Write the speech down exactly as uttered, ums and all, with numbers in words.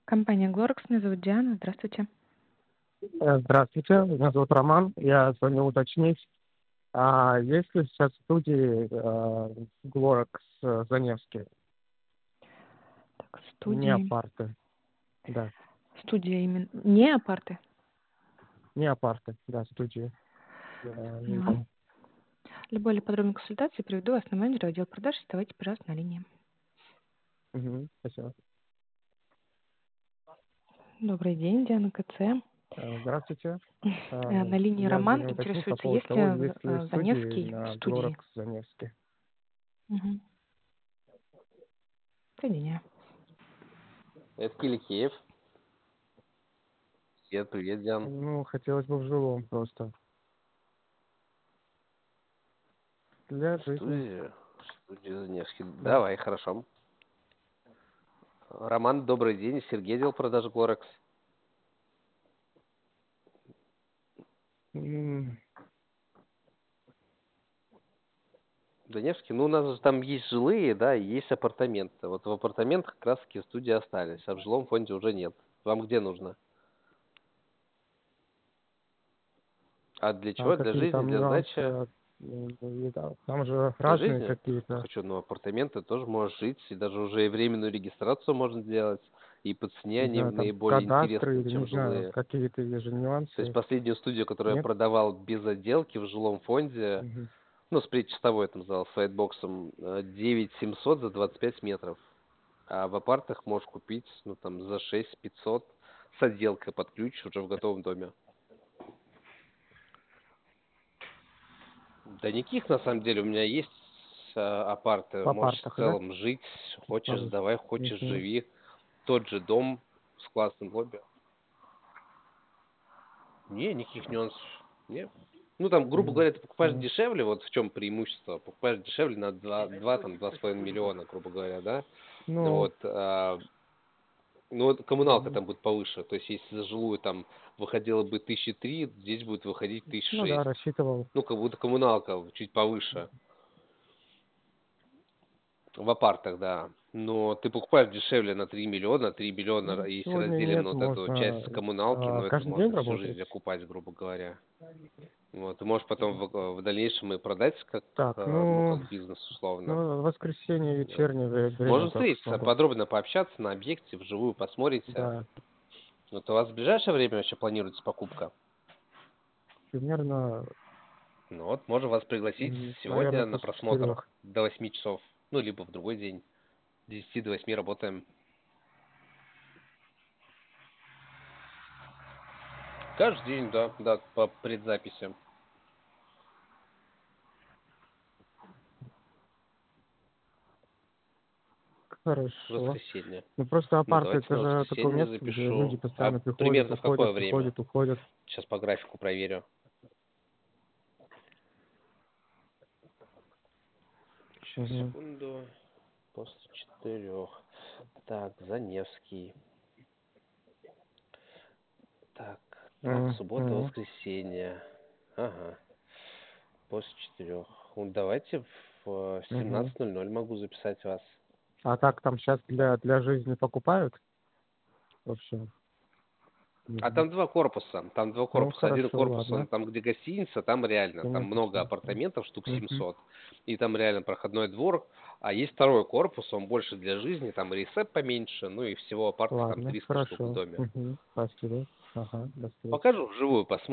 Компания Glorex, меня зовут Диана. Здравствуйте. Э, Здравствуйте, меня зовут Роман. Я звоню уточнить, а есть ли сейчас в студии э, Glorex э, Заневский? Так, Не студии. апарты. Да, Студия именно. Не апарты. не апарты, да, студии. Э, Поняла. жизни. Для более подробной консультации приведу вас на менеджера отдела продаж. Оставайтесь, пожалуйста, на линии. Мгм, спасибо. Добрый день, Диана КЦ. Э, Э, Здравствуйте. Э, На линии Я Роман звоню уточнить по интересуется, поводу есть ли того, э, есть ли студии Заневский в на Glorex студии. Заневский. Угу. Соединяю. Это Киликеев. Привет, привет, Диан. Ну, хотелось бы в живом просто. Для жизни. Студия, студия Заневский. Да. Давай, хорошо. Роман, добрый день. Сергей, отдел продаж Glorex. М, Заневский, ну у нас же там есть жилые, да, и есть апартаменты. Вот в апартаментах как раз таки студии остались, а в жилом фонде уже нет. Вам где нужно? А для А чего? Для какие жизни, там для нюансы? сдачи? э, м, да, Там же Для разные жизни? какие-то. Хочу, ну апартаменты тоже можешь жить, и даже уже и временную регистрацию можно делать. И по цене Не они знаю, там наиболее кадастры интересны, или, не чем знаю, жилые. какие-то есть же То есть нюансы. последнюю студию, которую я Нет? продавал без отделки в жилом фонде, Мгм. ну, с предчистовой там зал, с вайтбоксом, э, девять семьсот за двадцать пять метров. А в апартах можешь купить, ну, там, за шесть пятьсот с отделкой под ключ уже в готовом доме. Да никаких, на самом деле, у меня есть э, апарты. В Можешь в апартах, да? целом жить, хочешь Там, сдавай, хочешь мгм. живи. Тот же дом с классным лобби. Не, никаких нюансов. Не. Ну, там, грубо Мгм. говоря, ты покупаешь Мгм. дешевле, вот в чем преимущество. Покупаешь дешевле на два, два там, два с половиной миллиона, грубо говоря, да? Ну, Вот, а, ну, вот коммуналка мгм. там будет повыше. То есть, если за жилую там выходило бы тысячи три, здесь будет выходить тысячи ну да, шесть. рассчитывал. Ну, как будто коммуналка чуть повыше. В апартах, да. Но ты покупаешь дешевле на три миллиона. три миллиона, Ну, если сегодня разделим нет, на вот эту часть можно коммуналки, а, ну, это каждый день можно всю работать. жизнь окупать, грубо говоря. Вот, ты можешь потом в, в дальнейшем и продать как, Так, э, ну, ну, как бизнес условно. ну, воскресенье Вот. вечернее вре- время Можем как встретиться, смогу. подробно пообщаться на объекте, вживую посмотрите. Да, Вот у вас в ближайшее время вообще планируется покупка? примерно, Ну вот, можем вас пригласить наверное, сегодня на после просмотр четырех. до восьми часов. Ну, либо в другой день. С десяти до восьми работаем. Каждый день, да, да, по предзаписи. Хорошо. Воскресенье. Ну, просто Ну, апарт давайте это на же такое воскресенье место, где люди запишу. А постоянно приходят, примерно в какое уходят, время? приходят, уходят. Сейчас по графику проверю. Сейчас, Мгм. секунду. После четырех. Так, Заневский. Так, так, суббота, Мгм. воскресенье. Ага, после четырех. Ну, давайте в Мгм. семнадцать ноль ноль могу записать вас. А так там сейчас для, для жизни покупают вообще? А Мгм. там два корпуса. Там два Ну, корпуса. Один хорошо, корпус, он ладно. там, где гостиница, там реально, там много Симметрично. апартаментов, штук Мгм. семьсот. И там реально проходной двор. А есть второй корпус, он больше для жизни, там ресеп поменьше, ну и всего апартов там Ладно, триста штук в хорошо. доме. Мгм. Спасибо. Ага, до встречи. Покажу вживую, посмотрим.